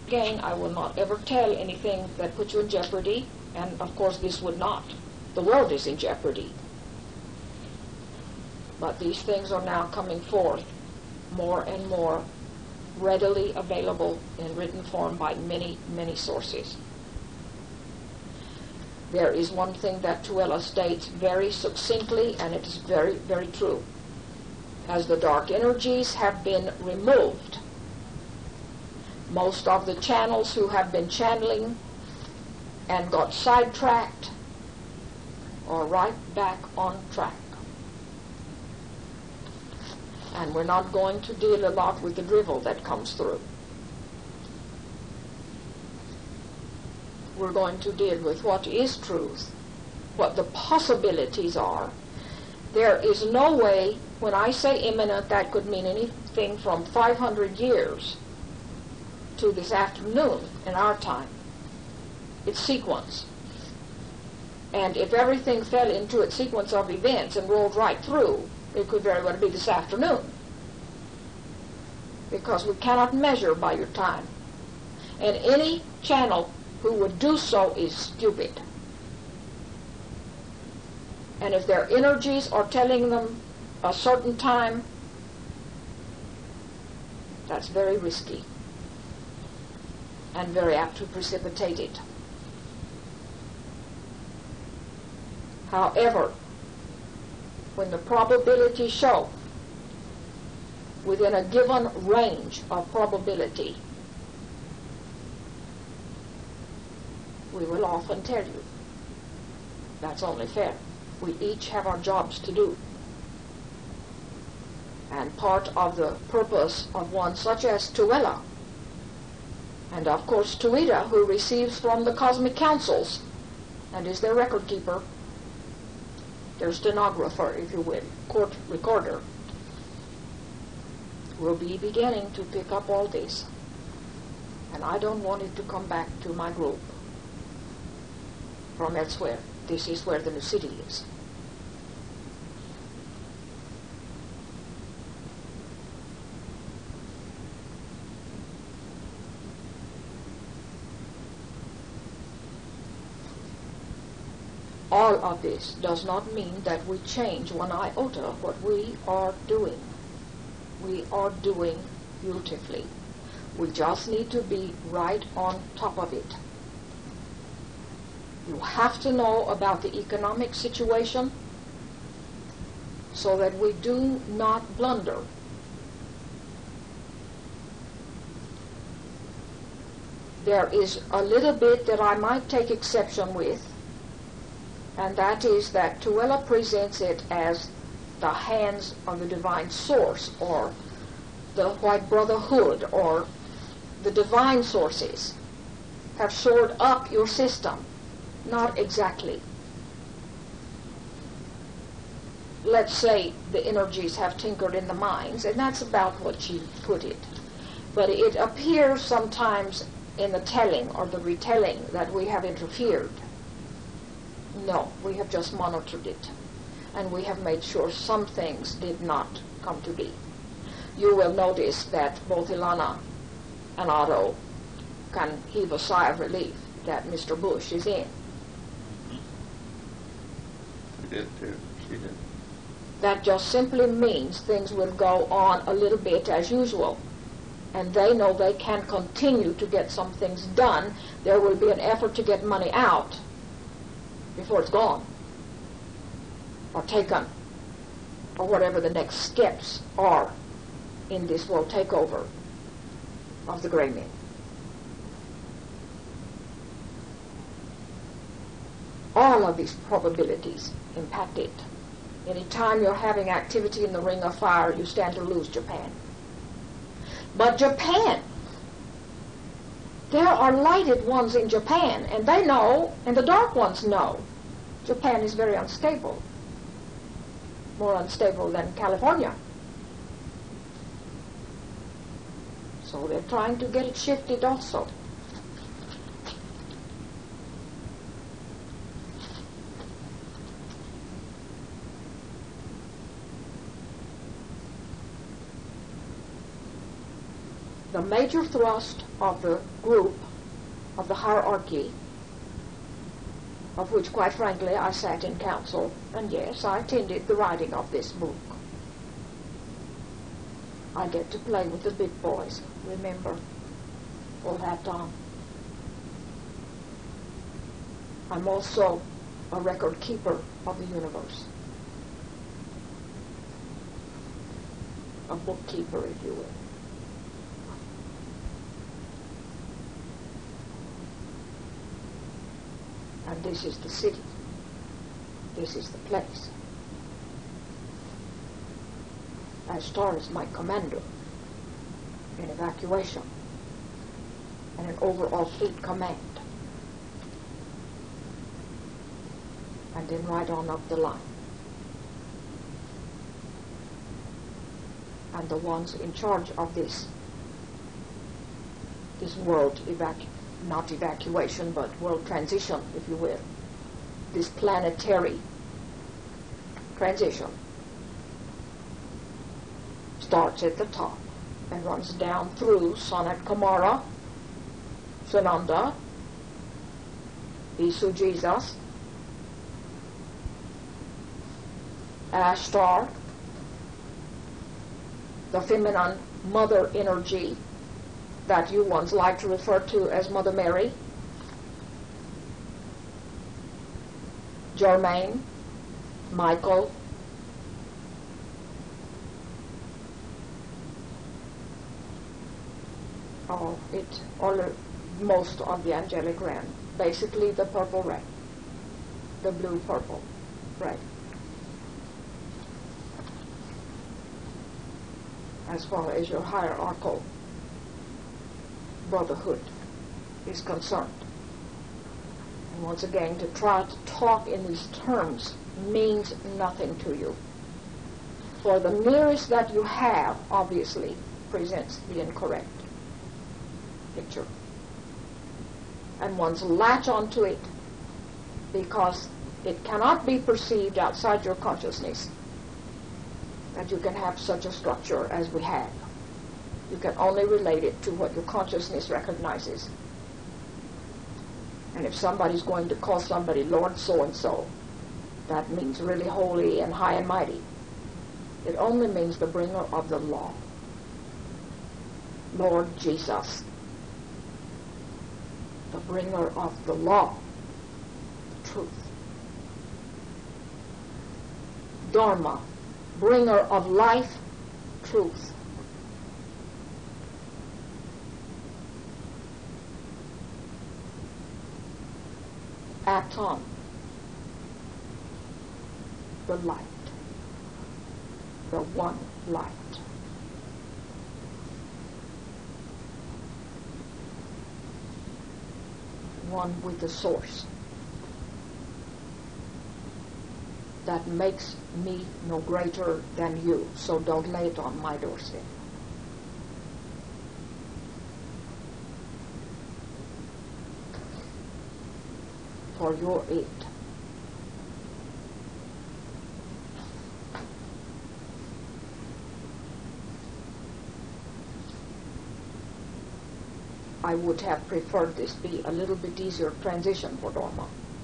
Again, I will not ever tell anything that puts you in jeopardy, and of course this would not. The world is in jeopardy. But these things are now coming forth more and more readily available in written form by many, many sources. There is one thing that Tooele states very succinctly, and it is very, very true. As the dark energies have been removed, most of the channels who have been channeling and got sidetracked are right back on track. And we're not going to deal a lot with the drivel that comes through. We're going to deal with what is truth, what the possibilities are. There is no way, when I say imminent, that could mean anything from 500 years to this afternoon in our time. It's sequence. And if everything fell into its sequence of events and rolled right through, it could very well be this afternoon. Because we cannot measure by your time. And any channel who would do so is stupid. And if their energies are telling them a certain time, that's very risky and very apt to precipitate it. However, when the probabilities show within a given range of probability, we will often tell you. That's only fair. We each have our jobs to do. And part of the purpose of one such as Tooele, and of course Tuida, who receives from the cosmic councils and is their record keeper, their stenographer, if you will, court recorder, will be beginning to pick up all this. And I don't want it to come back to my group from elsewhere. This is where the new city is. All of this does not mean that we change one iota what we are doing. We are doing beautifully. We just need to be right on top of it. You have to know about the economic situation so that we do not blunder. There is a little bit that I might take exception with, and that is that Tooele presents it as the hands of the divine source, or the white brotherhood, or the divine sources have shored up your system. Not exactly. Let's say the energies have tinkered in the minds, and that's about what she put it. But it appears sometimes in the telling or the retelling that we have interfered. No, we have just monitored it, and we have made sure some things did not come to be. You will notice that both Ilana and Otto can heave a sigh of relief that Mr. Bush is in. She did too. She did. That just simply means things will go on a little bit as usual. And they know they can continue to get some things done. There will be an effort to get money out before it's gone, or taken, or whatever the next steps are in this world takeover of the gray men. All of these probabilities impact it. Any time you're having activity in the ring of fire, you stand to lose Japan. But Japan, there are lighted ones in Japan, and they know, and the dark ones know. Japan is very unstable, more unstable than California. So they're trying to get it shifted also. the major thrust of the group, of the hierarchy, of which, quite frankly, I sat in council, and yes, I attended the writing of this book. I get to play with the big boys, remember, all that time. I'm also a record keeper of the universe. A bookkeeper, if you will. And this is the city. This is the place. Ashtar is my commander in evacuation and an overall fleet command. And then right on up the line. And the ones in charge of this world not evacuation, but world transition, if you will, this planetary transition, starts at the top and runs down through Sanat Kumara, Sananda, Isu Jesus, Ashtar, the feminine mother energy that you ones like to refer to as Mother Mary, Germain, Michael, most of the angelic realm, basically the purple red, the blue purple red, as far as your hierarchical brotherhood is concerned. And once again, to try to talk in these terms means nothing to you. For the nearest that you have, obviously, presents the incorrect picture. And one's latch onto it because it cannot be perceived outside your consciousness that you can have such a structure as we have. You can only relate it to what your consciousness recognizes. And if somebody's going to call somebody Lord so-and-so, that means really holy and high and mighty. It only means the bringer of the law. Lord Jesus. The bringer of the law. The truth. Dharma. Bringer of life. Truth. Atom, the light, the one light. One with the source that makes me no greater than you, so don't lay it on my doorstep. For your aid. I would have preferred this be a little bit easier transition for Dharma.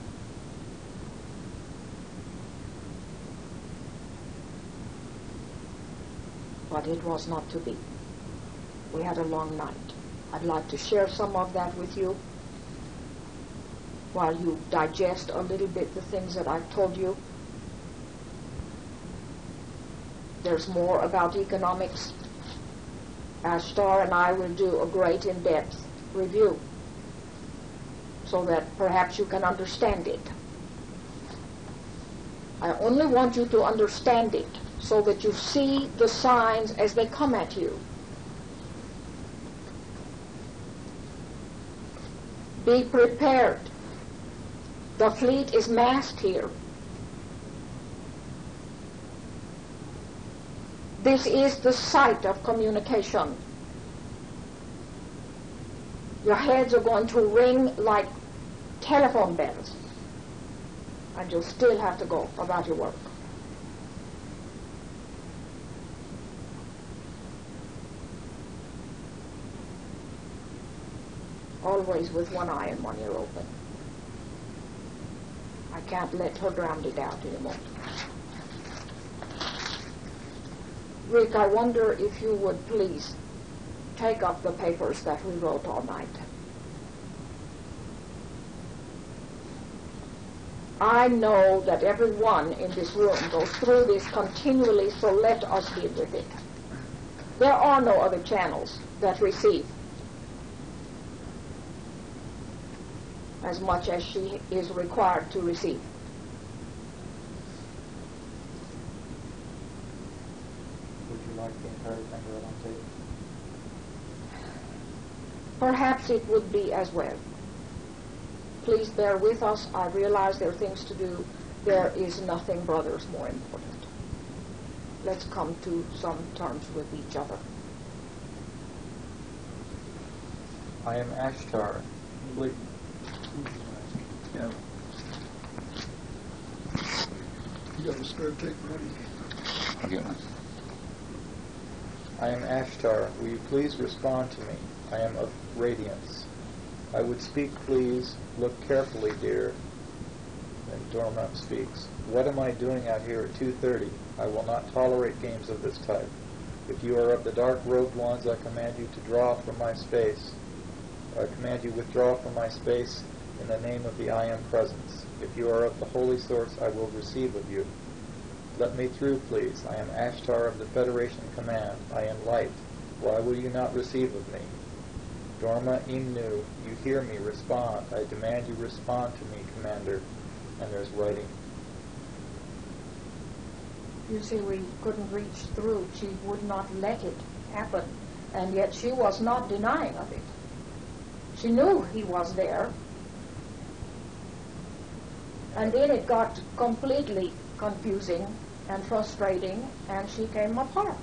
But it was not to be. We had a long night. I'd like to share some of that with you while you digest a little bit the things that I've told you. There's more about economics. Ashtar and I will do a great in-depth review so that perhaps you can understand it. I only want you to understand it so that you see the signs as they come at you. Be prepared. The fleet is massed here. This is the site of communication. Your heads are going to ring like telephone bells. And you'll still have to go about your work. always with one eye and one ear open. I can't let her drown it out anymore. Rick, I wonder if you would please take up the papers that we wrote all night. I know that everyone in this room goes through this continually, so let us deal with it. There are no other channels that receive as much as she is required to receive. Would you like the entire thing read on tape? Perhaps it would be as well. Please bear with us. I realize there are things to do. There is nothing, brothers, more important. Let's come to some terms with each other. I am Ashtar. Yeah. You got the spare tape ready? I'll get one. I am Ashtar. Will you please respond to me? I am of radiance. I would speak, please. Look carefully, dear. Then Dorma speaks. What am I doing out here at 2:30? I will not tolerate games of this type. If you are of the dark-robed ones, I command you to draw from my space. I command you withdraw from my space in the name of the I Am Presence. If you are of the holy source, I will receive of you. Let me through, please. I am Ashtar of the Federation Command. I am light. Why will you not receive of me? Dorma Imnu, you hear me, respond. I demand you respond to me, Commander. And there's writing. You see, we couldn't reach through. She would not let it happen. And yet she was not denying of it. She knew he was there. And then it got completely confusing and frustrating, and she came apart.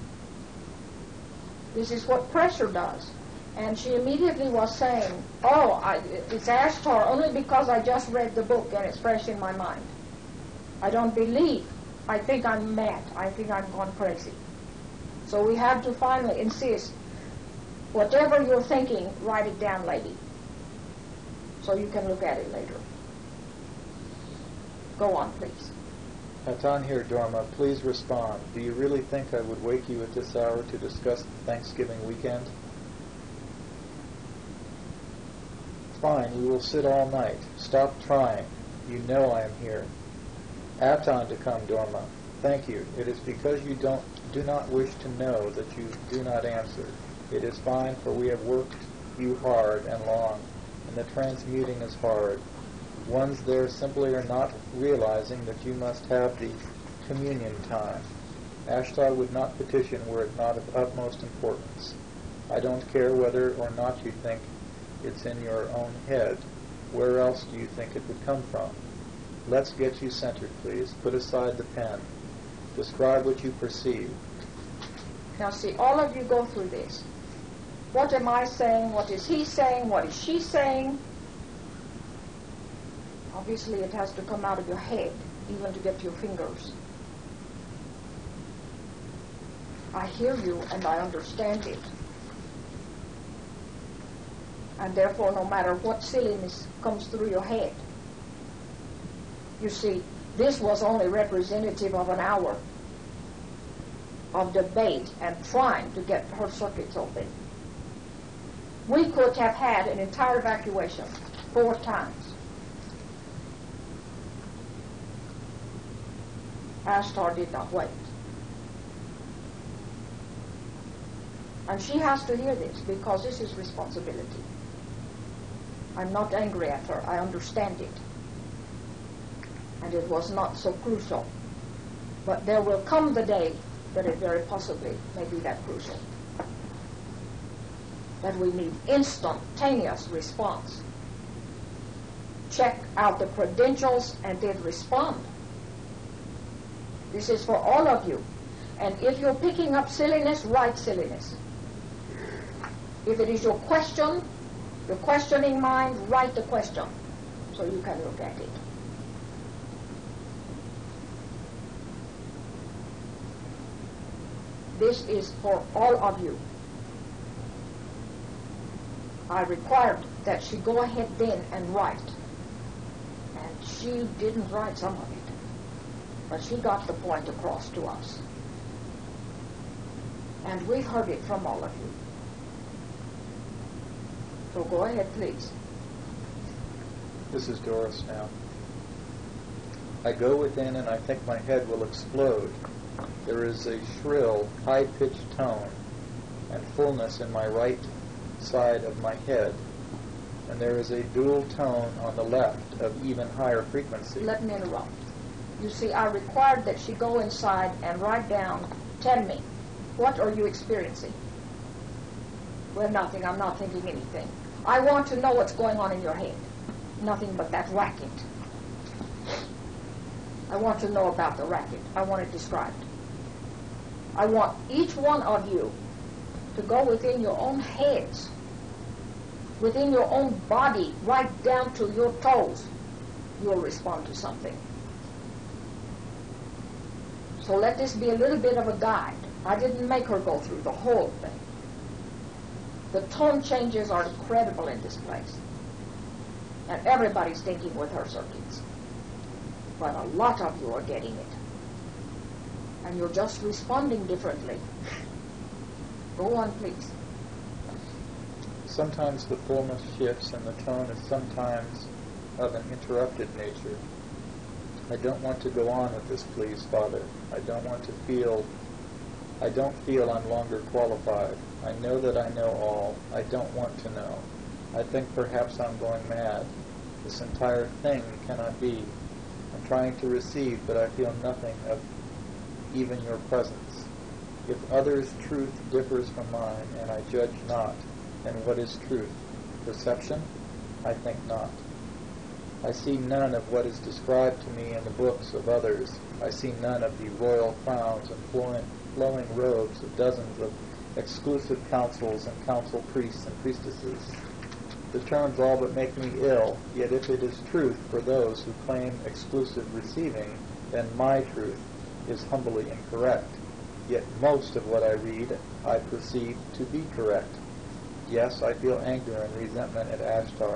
This is what pressure does. And she immediately was saying, it's Ashtar only because I just read the book and it's fresh in my mind. I don't believe. I think I'm mad. I think I'm gone crazy. So we have to finally insist, whatever you're thinking, write it down, lady, so you can look at it later. Go on, please. Hatan here, Dorma. Please respond. Do you really think I would wake you at this hour to discuss the Thanksgiving weekend? Fine, we will sit all night. Stop trying. You know I am here. Aton to come, Dorma. Thank you. It is because you do not wish to know that you do not answer. It is fine, for we have worked you hard and long, and the transmuting is hard. Ones there simply are not realizing that you must have the communion time. Ashtar would not petition were it not of utmost importance. I don't care whether or not you think it's in your own head. Where else do you think it would come from? Let's get you centered, please. Put aside the pen. Describe what you perceive. Now see, all of you go through this. What am I saying? What is he saying? What is she saying? Obviously it has to come out of your head, even to get to your fingers. I hear you and I understand it. And therefore, no matter what silliness comes through your head, you see, this was only representative of an hour of debate and trying to get her circuits open. We could have had an entire evacuation 4 times. Ashtar did not wait. And she has to hear this because this is responsibility. I'm not angry at her. I understand it. And it was not so crucial. But there will come the day that it very possibly may be that crucial. That we need instantaneous response. Check out the credentials and then respond. This is for all of you. And if you're picking up silliness, write silliness. If it is your question, your questioning mind, write the question so you can look at it. This is for all of you. I required that she go ahead then and write. And she didn't write some of it, but she got the point across to us. And we've heard it from all of you. So go ahead, please. This is Doris now. I go within and I think my head will explode. There is a shrill, high-pitched tone and fullness in my right side of my head, and there is a dual tone on the left of even higher frequency. Let me interrupt. You see, I required that she go inside and write down, tell me, what are you experiencing? Well, nothing. I'm not thinking anything. I want to know what's going on in your head. Nothing but that racket. I want to know about the racket. I want it described. I want each one of you to go within your own heads, within your own body, right down to your toes. You'll respond to something. So let this be a little bit of a guide. I didn't make her go through the whole thing. The tone changes are incredible in this place. And everybody's thinking with her circuits. But a lot of you are getting it. And you're just responding differently. Go on, please. Sometimes the fullness shifts and the tone is sometimes of an interrupted nature. I don't want to go on with this, please, Father. I don't feel I'm longer qualified. I know that I know all. I don't want to know. I think perhaps I'm going mad. This entire thing cannot be. I'm trying to receive, but I feel nothing of even your presence. If others' truth differs from mine, and I judge not, then what is truth? Perception? I think not. I see none of what is described to me in the books of others. I see none of the royal crowns and flowing robes of dozens of exclusive councils and council priests and priestesses. The terms all but make me ill, yet if it is truth for those who claim exclusive receiving, then my truth is humbly incorrect. Yet most of what I read I perceive to be correct. Yes, I feel anger and resentment at Ashtar,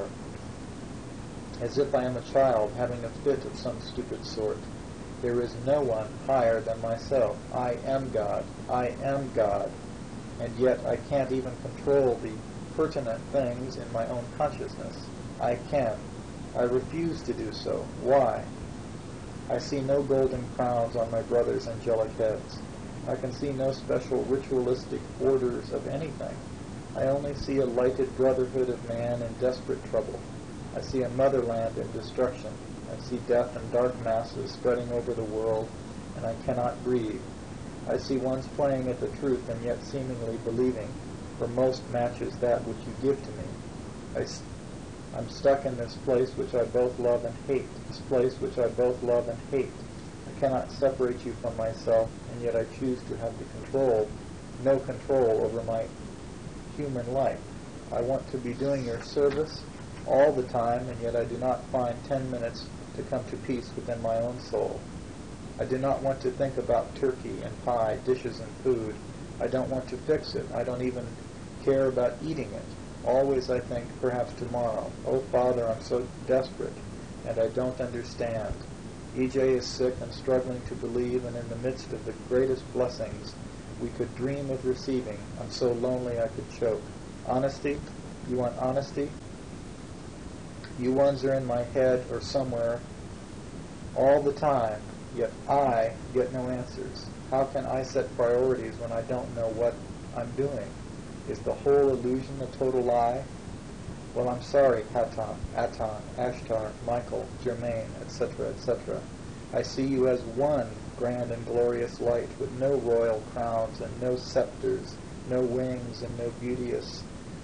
as if I am a child having a fit of some stupid sort. There is no one higher than myself. I am God. I am God. And yet I can't even control the pertinent things in my own consciousness. I can. I refuse to do so. Why? I see no golden crowns on my brothers' angelic heads. I can see no special ritualistic orders of anything. I only see a lighted brotherhood of man in desperate trouble. I see a motherland in destruction. I see death and dark masses spreading over the world, and I cannot breathe. I see ones playing at the truth and yet seemingly believing, for most matches that which you give to me. I'm stuck in this place which I both love and hate. This place which I both love and hate. I cannot separate you from myself, and yet I choose to have the control, no control over my human life. I want to be doing your service all the time, and yet I do not find 10 minutes to come to peace within my own soul. I do not want to think about turkey and pie, dishes and food. I don't want to fix it. I don't even care about eating it. Always I think, perhaps tomorrow. Oh, Father, I'm so desperate, and I don't understand. EJ is sick and struggling to believe, and in the midst of the greatest blessings we could dream of receiving, I'm so lonely I could choke. Honesty? You want honesty? You ones are in my head or somewhere all the time, yet I get no answers. How can I set priorities when I don't know what I'm doing? Is the whole illusion a total lie? Well, I'm sorry, Hatan, Ashtar, Michael, Germain, etc., etc. I see you as one grand and glorious light with no royal crowns and no scepters, no wings and no beauteous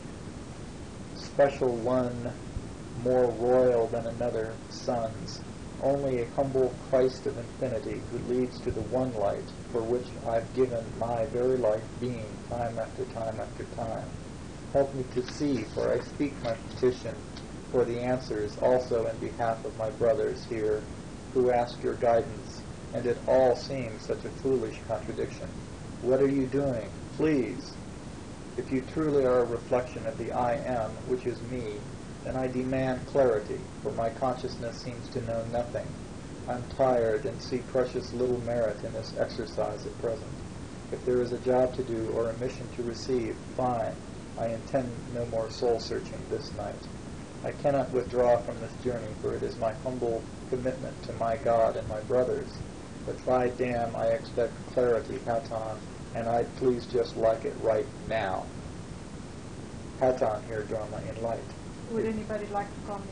special one more royal than another sons. Only a humble Christ of infinity who leads to the one light for which I've given my very life being time after time after time. Help me to see, for I speak my petition for the answers also in behalf of my brothers here who ask your guidance, and it all seems such a foolish contradiction. What are you doing? Please. If you truly are a reflection of the I am, which is me, then I demand clarity, for my consciousness seems to know nothing. I'm tired and see precious little merit in this exercise at present. If there is a job to do or a mission to receive, fine. I intend no more soul-searching this night. I cannot withdraw from this journey, for it is my humble commitment to my God and my brothers. But by damn, I expect clarity, Hatan, and I'd please just like it right now. Hatan here, Dharma, in light. Would anybody like to comment?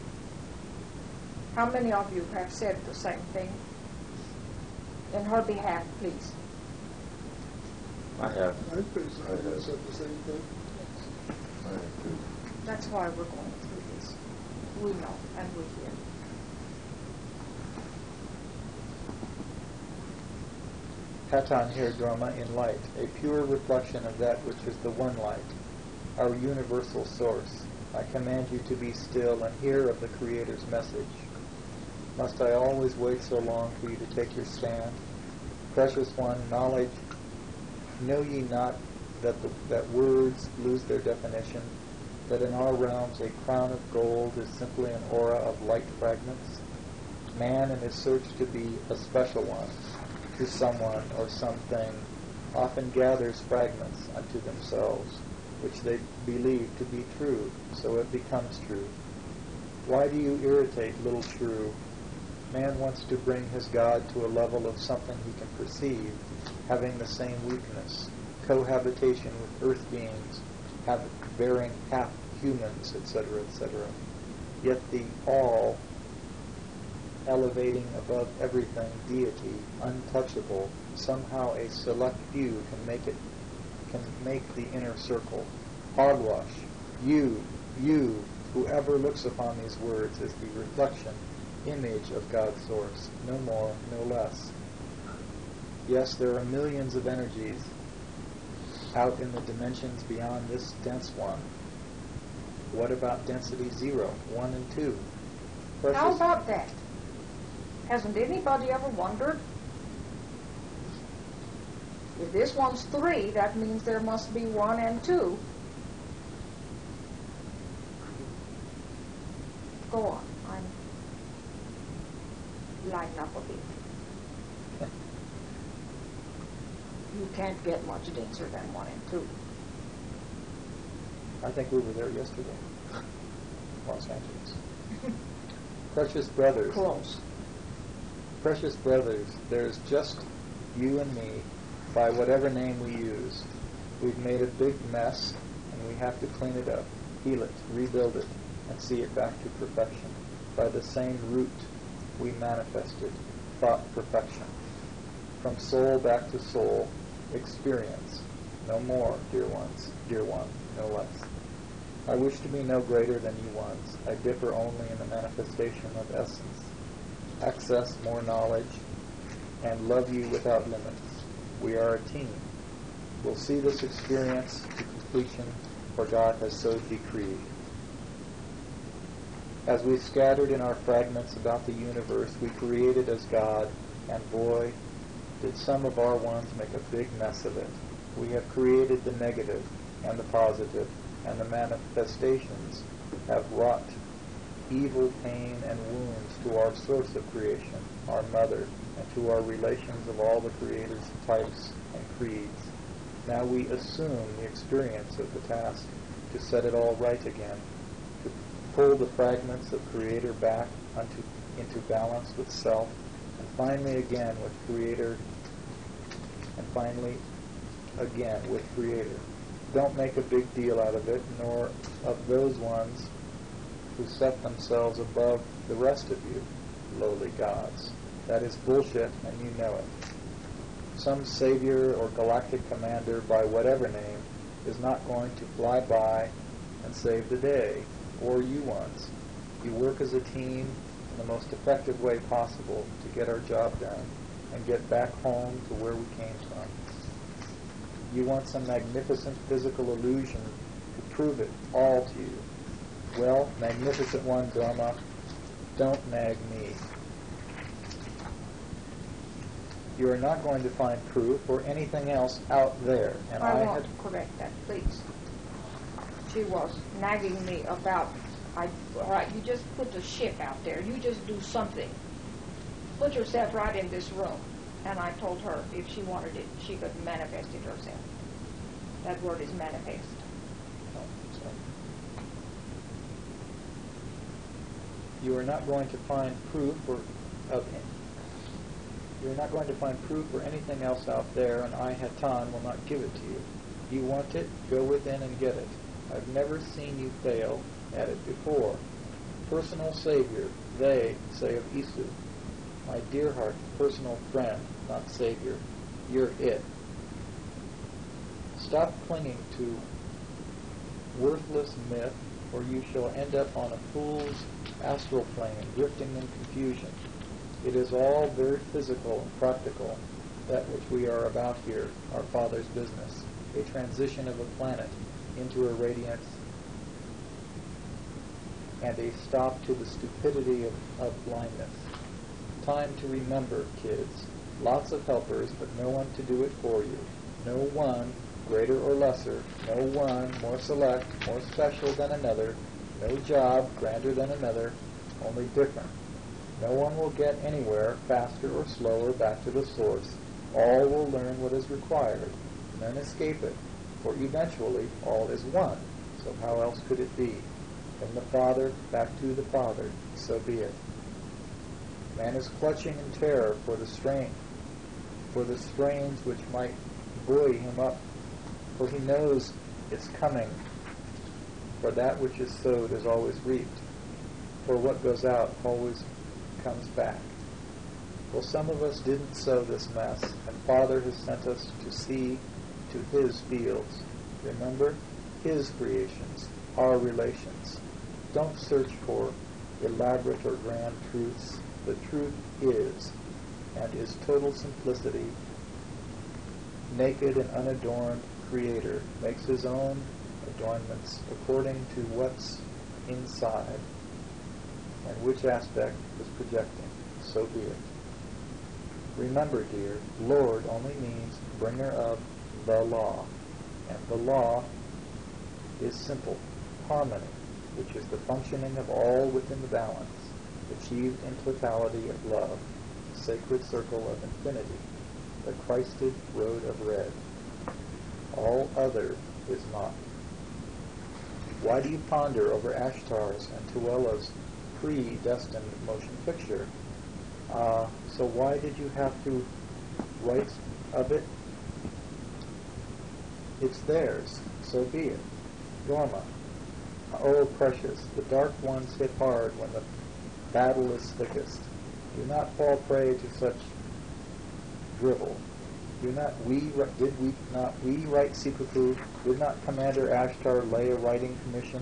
How many of you have said the same thing? In her behalf, please. I have. I basically said the same thing. I have too. That's why we're going through this. We know, and we hear. Hatan here, Dharma, in light, a pure reflection of that which is the one light, our universal source. I command you to be still and hear of the Creator's message. Must I always wait so long for you to take your stand? Precious one, knowledge, know ye not that words lose their definition, that in our realms a crown of gold is simply an aura of light fragments? Man in his search to be a special one, to someone or something, often gathers fragments unto themselves, which they believe to be true, so it becomes true. Why do you irritate, little shrew? Man wants to bring his God to a level of something he can perceive, having the same weakness, cohabitation with earth beings, bearing half humans, etc., etc. Yet the all, elevating above everything, deity, untouchable, somehow a select few can make the inner circle. Hogwash, you, whoever looks upon these words as the reflection, image of God's source, no more, no less. Yes, there are millions of energies out in the dimensions beyond this dense one. What about density 0, 1, and 2? How about that? Hasn't anybody ever wondered? If this one's 3, that means there must be 1 and 2. Go on. I'm lighting up a bit. You can't get much denser than 1 and 2. I think we were there yesterday. Los Angeles. Precious brothers. Close. Precious brothers, there's just you and me, by whatever name we use. We've made a big mess, and we have to clean it up, heal it, rebuild it, and see it back to perfection. By the same root we manifested, thought perfection. From soul back to soul, experience. No more, dear ones, dear one, no less. I wish to be no greater than you ones. I differ only in the manifestation of essence. Access more knowledge, and love you without limits. We are a team. We'll see this experience to completion, for God has so decreed. As we scattered in our fragments about the universe, we created as God, and boy, did some of our ones make a big mess of it. We have created the negative and the positive, and the manifestations have wrought evil, pain, and wounds to our source of creation, our mother, and to our relations of all the Creator's types and creeds. Now we assume the experience of the task to set it all right again, to pull the fragments of Creator back into balance with self, and finally again with Creator, and finally again with Creator. Don't make a big deal out of it, nor of those ones who set themselves above the rest of you, lowly gods. That is bullshit, and you know it. Some savior or galactic commander, by whatever name, is not going to fly by and save the day, or you ones. You work as a team in the most effective way possible to get our job done and get back home to where we came from. You want some magnificent physical illusion to prove it all to you. Well, magnificent one, Dharma, don't nag me. You are not going to find proof or anything else out there. And I I want had to correct that, please. She was nagging me about, all right, you just put the ship out there. You just do something. Put yourself right in this room. And I told her if she wanted it, she could manifest it herself. That word is manifest. Oh, sorry. You are not going to find proof You're not going to find proof or anything else out there, and I, Hatan, will not give it to you. You want it? Go within and get it. I've never seen you fail at it before. Personal Savior, they say of Isu. My dear heart, personal friend, not Savior. You're it. Stop clinging to worthless myth, or you shall end up on a fool's astral plane, drifting in confusion. It is all very physical and practical, that which we are about here, our Father's business, a transition of a planet into a radiance, and a stop to the stupidity of blindness. Time to remember, kids. Lots of helpers, but no one to do it for you. No one, greater or lesser, no one more select, more special than another, no job grander than another, only different. No one will get anywhere faster or slower back to the source. All will learn what is required, and then escape it, for eventually all is one. So how else could it be? From the Father back to the Father, so be it. Man is clutching in terror for the strains which might buoy him up, for he knows it's coming. For that which is sowed is always reaped, for what goes out always comes back. Well, some of us didn't sow this mess, and Father has sent us to see to His fields. Remember, His creations, our relations. Don't search for elaborate or grand truths. The truth is, and is total simplicity. Naked and unadorned Creator makes His own adornments according to what's inside and which aspect is projecting. So be it. Remember, dear, Lord only means bringer of the law, and the law is simple harmony, which is the functioning of all within the balance, achieved in totality of love, the sacred circle of infinity, the Christed road of red. All other is not. Why do you ponder over Ashtar's and Tuela's predestined motion picture? So why did you have to write of it? It's theirs, so be it. Dorma, oh precious, the dark ones hit hard when the battle is thickest. Do not fall prey to such drivel. Did we not write seppuku? Did not Commander Ashtar lay a writing commission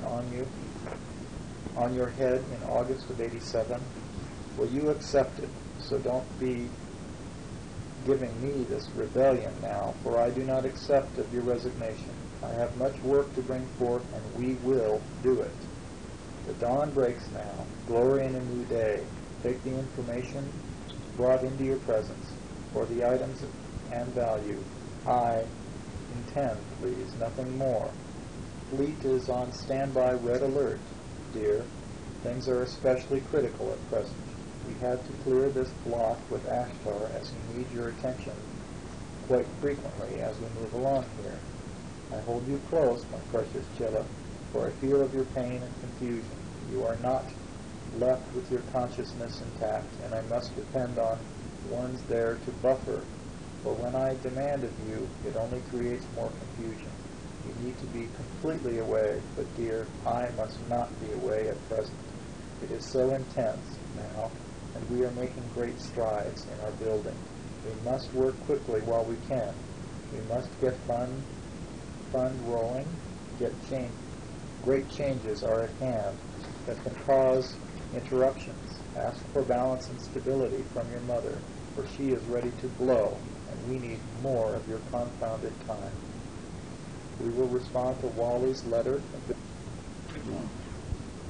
on your head in August of 87? Well, you accept it, so don't be giving me this rebellion now, for I do not accept of your resignation. I have much work to bring forth, and we will do it. The dawn breaks now, glory in a new day. Take the information brought into your presence, for the items and value. I intend, please, nothing more. Fleet is on standby red alert, dear. Things are especially critical at present. We had to clear this block with Ashtar, as he needs your attention quite frequently as we move along here. I hold you close, my precious Chilla, for I feel of your pain and confusion. You are not left with your consciousness intact, and I must depend on ones there to buffer. For when I demand of you, it only creates more confusion. You need to be completely away, but dear, I must not be away at present. It is so intense now, and we are making great strides in our building. We must work quickly while we can. We must get fund rolling, great changes are at hand that can cause interruptions. Ask for balance and stability from your mother, for she is ready to blow, and we need more of your confounded time. We will respond to Wally's letter.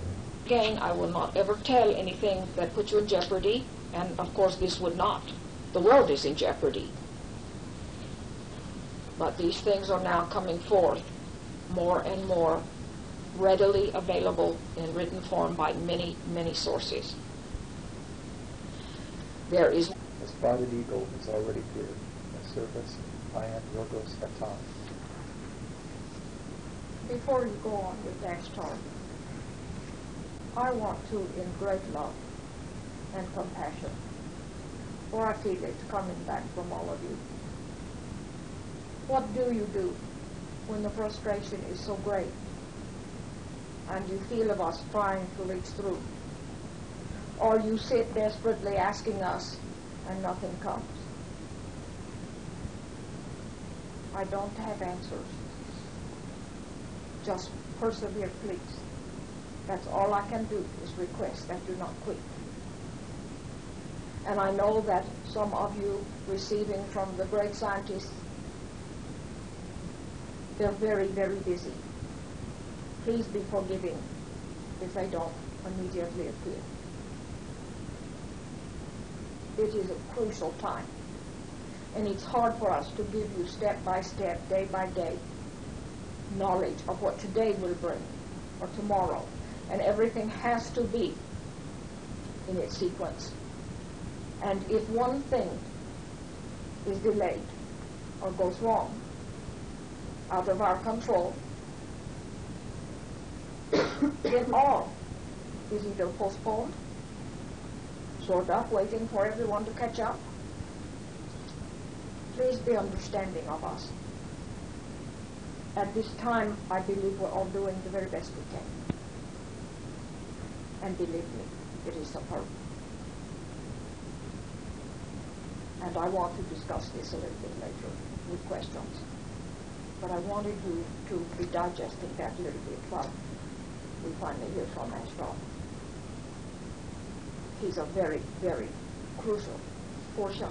Again, I will not ever tell anything that puts you in jeopardy, and of course this would not. the world is in jeopardy. But these things are now coming forth more and more readily available in written form by many, many sources. There is The spotted eagle has already appeared. The service, I am Yorgos Hatan. Before you go on with Ashtar, I want to, in great love and compassion, for I feel it coming back from all of you. What do you do when the frustration is so great and you feel of us trying to reach through? Or you sit desperately asking us and nothing comes? I don't have answers. Just persevere, please. That's all I can do, is request that you not quit. And I know that some of you receiving from the great scientists, they're very, very busy. Please be forgiving if they don't immediately appear. It is a crucial time. And it's hard for us to give you step by step, day by day, knowledge of what today will bring, or tomorrow. And everything has to be in its sequence. And if one thing is delayed or goes wrong, out of our control, then all is either postponed, sort of waiting for everyone to catch up. Please be understanding of us. At this time, I believe we're all doing the very best we can. And believe me, it is superb. And I want to discuss this a little bit later with questions. But I wanted you to be digesting that a little bit while we finally hear from Ashtar. He's a very, very crucial portion.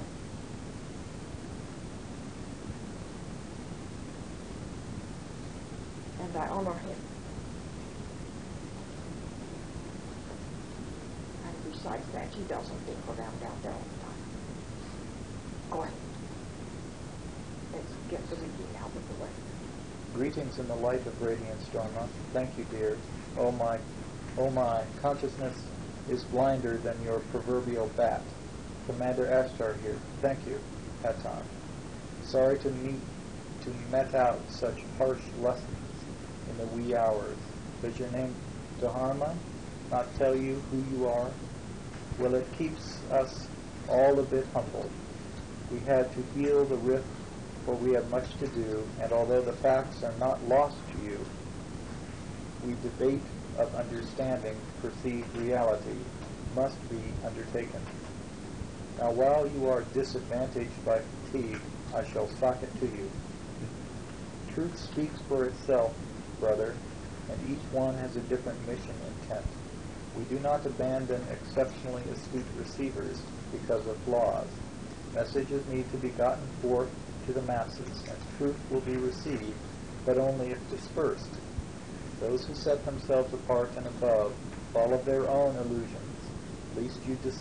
And I honor him. And besides that, he doesn't think around down there all the time. Go ahead. Let's get the reading out of the way. Greetings in the light of radiance, Dharma. Thank you, dear. Oh my, consciousness is blinder than your proverbial bat. Commander Ashtar here. Thank you, Hatan. Sorry to met out such harsh lessons in the wee hours. Does your name Dharma not tell you who you are? Well, it keeps us all a bit humbled. We had to heal the rift, for we have much to do, and although the facts are not lost to you, we debate of understanding perceived reality must be undertaken. Now, while you are disadvantaged by fatigue, I shall sock it to you. Truth speaks for itself, brother, and each one has a different mission intent. We do not abandon exceptionally astute receivers because of flaws. Messages need to be gotten forth to the masses, and truth will be received, but only if dispersed. Those who set themselves apart and above follow their own illusions, lest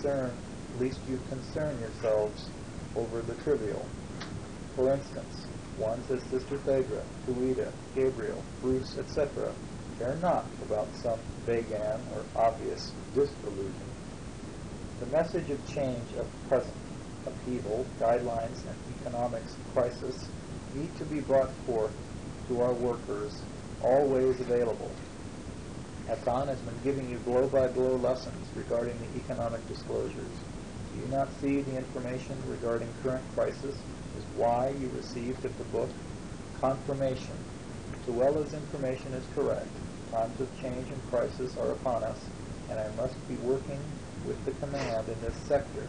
you concern yourselves over the trivial. For instance, ones as Sister Phaedra, Tuida, Gabriel, Bruce, etc., care not about some vague or obvious disillusion. The message of change of present upheaval, guidelines, and economics crisis need to be brought forth to our workers, always available. Hatan has been giving you blow-by-blow lessons regarding the economic disclosures. Do you not see the information regarding current crisis is why you received of the book? Confirmation. So well as information is correct, times of change and crisis are upon us, and I must be working with the command in this sector.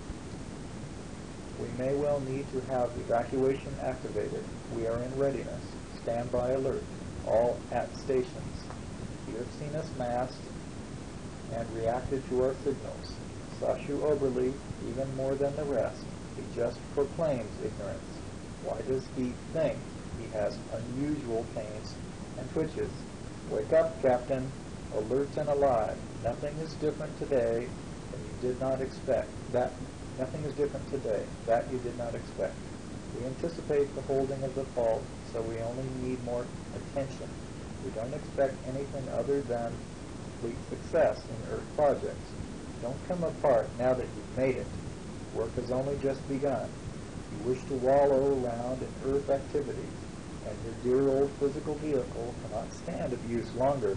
We may well need to have evacuation activated. We are in readiness. Stand by alert. All at stations. You have seen us massed and reacted to our signals. Sashu Oberli, even more than the rest, he just proclaims ignorance. Why does he think he has unusual pains and twitches? Wake up, Captain. Alert and alive. Nothing is different today than you did not expect. That Nothing is different today. That you did not expect. We anticipate the holding of the fault, so we only need more attention. We don't expect anything other than complete success in Earth projects. Don't come apart now that you've made it. Work has only just begun. You wish to wallow around in Earth activities, and your dear old physical vehicle cannot stand abuse longer.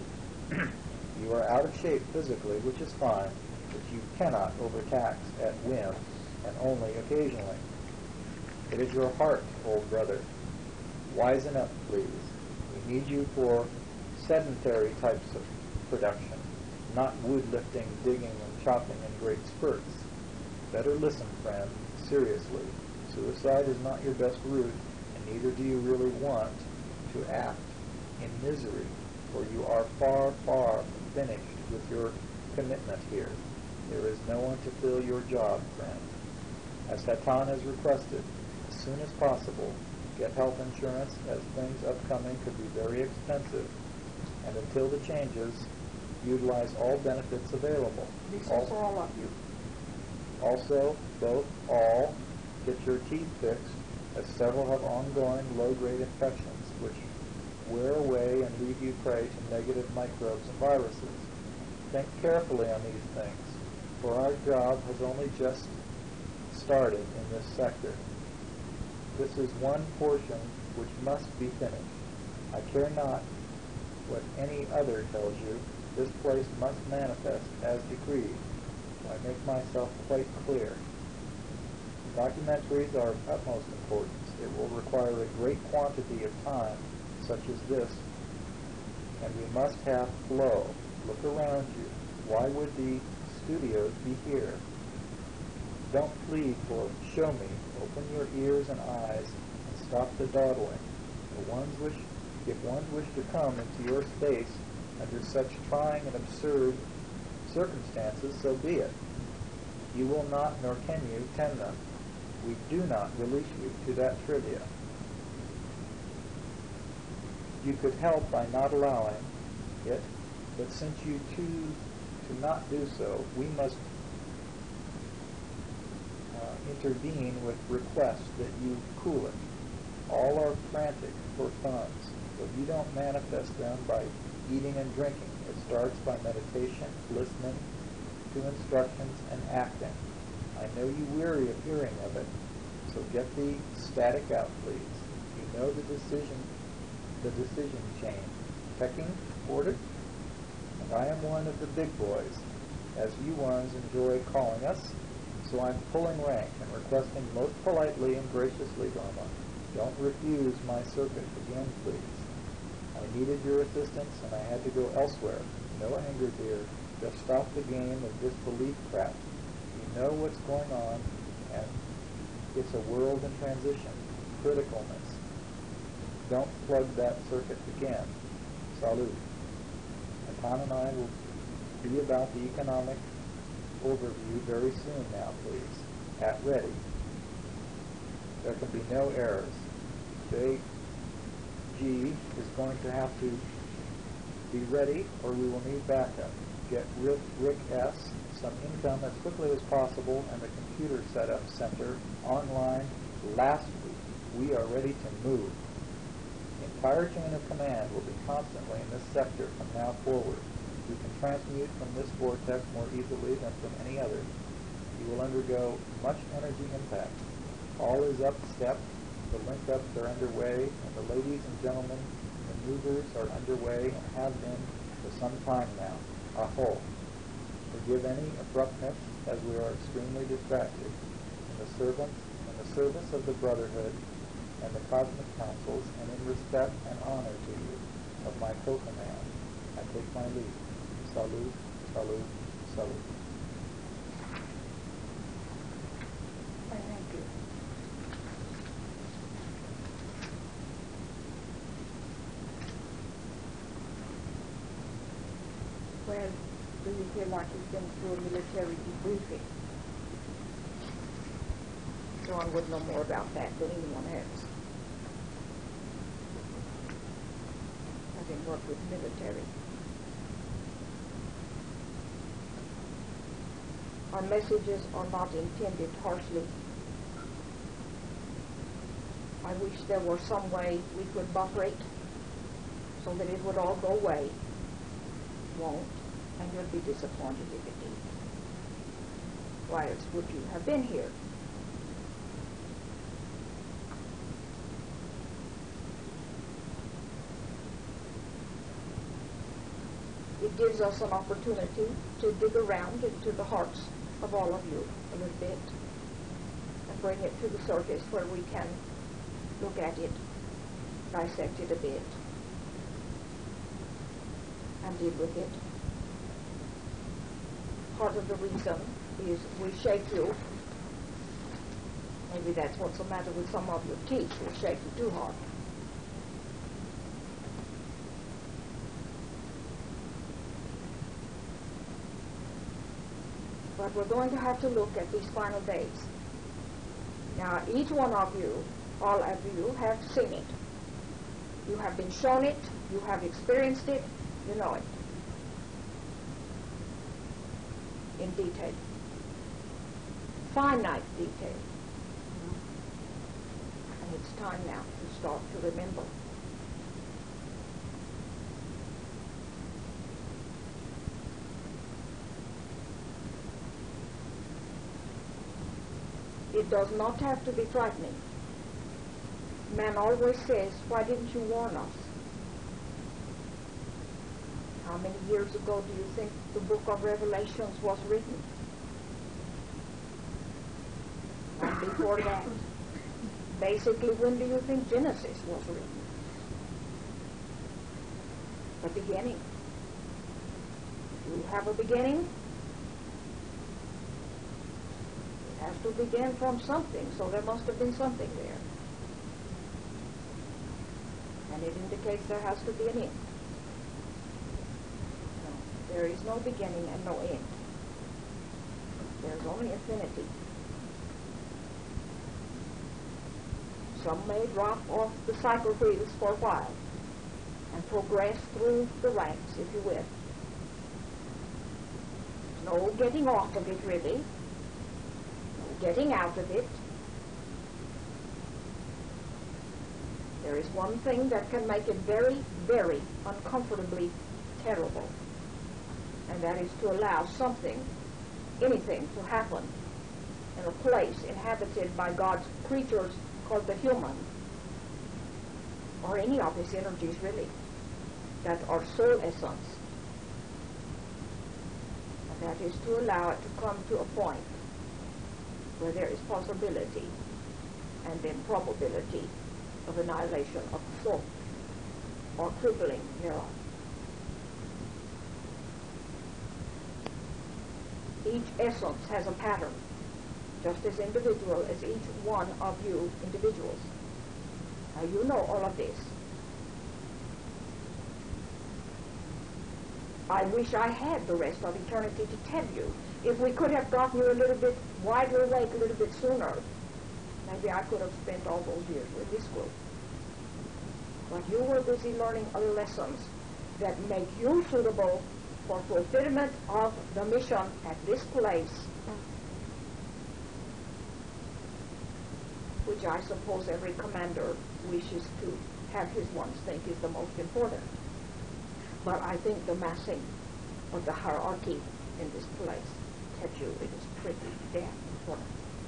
You are out of shape physically, which is fine, but you cannot overtax at whim, and only occasionally. It is your heart, old brother. Wisen up, please. We need you for sedentary types of production, not wood lifting, digging, and chopping in great spurts. Better listen, friend, seriously. Suicide is not your best route, and neither do you really want to act in misery, for you are far, far from finished with your commitment here. There is no one to fill your job, friend. As Hatan has requested, as soon as possible, get health insurance, as things upcoming could be very expensive, and until the changes, utilize all benefits available. This is for all of you. Also, all get your teeth fixed, as several have ongoing low-grade infections, which wear away and leave you prey to negative microbes and viruses. Think carefully on these things, for our job has only just started in this sector. This is one portion which must be finished. I care not what any other tells you. This place must manifest as decreed. I make myself quite clear. Documentaries are of utmost importance. It will require a great quantity of time, such as this, and we must have flow. Look around you. Why would the studios be here? Don't plead for show me. Open your ears and eyes and stop the dawdling. If ones wish to come into your space under such trying and absurd circumstances, so be it. You will not, nor can you, tend them. We do not release you to that trivia. You could help by not allowing it, but since you choose to not do so, we must intervene with requests that you cool it. All are frantic for funds, but you don't manifest them by eating and drinking. It starts by meditation, listening to instructions, and acting. I know you weary of hearing of it, so get the static out, please. You know the decision chain. Checking, ordered? And I am one of the big boys, as you ones enjoy calling us, so I'm pulling rank and requesting most politely and graciously, Dharma, don't refuse my circuit again, please. I needed your assistance, and I had to go elsewhere. No anger, dear. Just stop the game of disbelief crap. You know what's going on, and it's a world in transition, criticalness. Don't plug that circuit again. Salud. Hatan and I will be about the economic overview very soon now, please. At ready. There can be no errors. JG is going to have to be ready, or we will need backup. Get Rick S. some income as quickly as possible, and the computer setup center online last week. We are ready to move. The entire chain of command will be constantly in this sector from now forward. We can transmute from this vortex more easily than from any other. You will undergo much energy impact. All is up step. The link-ups are underway, and the ladies and gentlemen maneuvers are underway and have been for some time now. Aho. Forgive any abruptness, as we are extremely distracted. In the service of the Brotherhood and the Cosmic Councils, and in respect and honor to you of my co-command, I take my leave. Salute, salute, salute. Thank you. Well, do you feel like you've been through a military debriefing? John would know more about that than anyone else. Having worked with military. Are My messages are not intended harshly. I wish there were some way we could buffer it so that it would all go away. Won't, and you'll be disappointed if it did. Why else would you have been here? It gives us an opportunity to dig around into the hearts of all of you a little bit and bring it to the surface where we can look at it, dissect it a bit, and deal with it. Part of the reason is we shake you. Maybe that's what's the matter with some of your teeth. We shake you too hard. But we're going to have to look at these final days. Now, each one of you, all of you, have seen it. You have been shown it. You have experienced it. You know it in detail. Finite detail. And it's time now to start to remember. It does not have to be frightening. Man always says, why didn't you warn us? How many years ago do you think the book of Revelations was written? And before that, basically, when do you think Genesis was written? The beginning. You have a beginning? It has to begin from something, so there must have been something there. And it indicates there has to be an end. No, there is no beginning and no end. There's only infinity. Some may drop off the cycle wheels for a while and progress through the ranks, if you will. No getting off of it, really. No getting out of it. There is one thing that can make it very, very uncomfortably terrible, and that is to allow something, anything, to happen in a place inhabited by God's creatures called the human, or any of his energies really, that are soul essence. And that is to allow it to come to a point where there is possibility and then probability of annihilation of the soul, or crippling thereof. Each essence has a pattern, just as individual as each one of you individuals. Now you know all of this. I wish I had the rest of eternity to tell you. If we could have gotten you a little bit wider awake a little bit sooner, maybe I could have spent all those years with this group. But you were busy learning other lessons that make you suitable for fulfillment of the mission at this place, which I suppose every commander wishes to have his ones think is the most important. But I think the massing of the hierarchy in this place tells you it is pretty damn important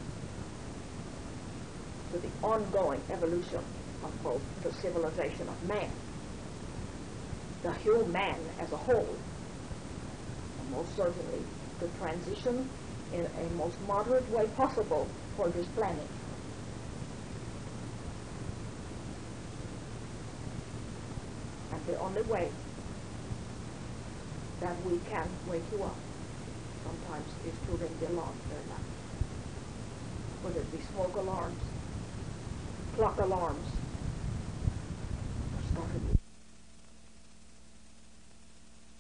to the ongoing evolution of both the civilization of man, the human as a whole, and most certainly the transition in a most moderate way possible for this planet. And the only way that we can wake you up sometimes is to ring the alarm very loud. Whether it be smoke alarms, clock alarms,